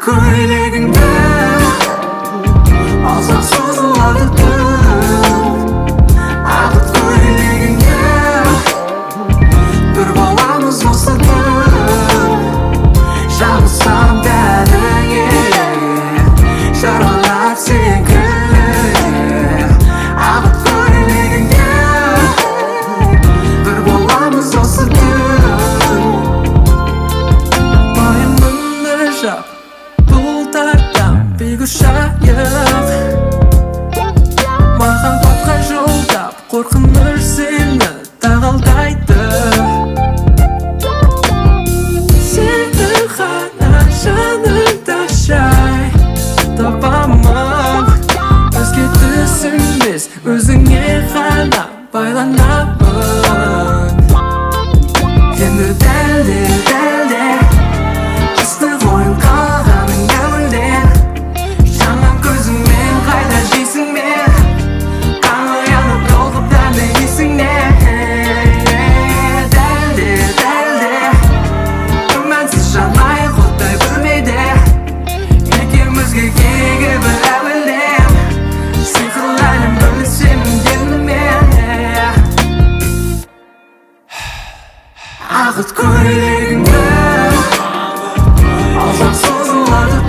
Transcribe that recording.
көйлегіңді алсақ созылады түн. Ағыт көйлегіңді бір боламыз осы түн. Жабылсам бәріңе жаралап секілді. Ағыт көйлегіңде бір боламыз осы түн. Байымды жап бұлттардан биік ұшайық, махаббатқа жолдап қорқыныш сені тағалдайды. Сені ғана жаныңда жай табамын, өзге түсінбес өзіңе ғана байланамын. Енді дәлде ыстық ойын қалғаның көңілден. Жанған көзіңмен қайда жейсің мен, таң оянып толқып дәмді есіңнен. Дәлде күмәнсіз жанайық оттай бөлмеде, екеумізге керек бір әуелден. Сиқырлы әлем бөлісемін деніммен. Ағыт көйлегіңді алсақ созылады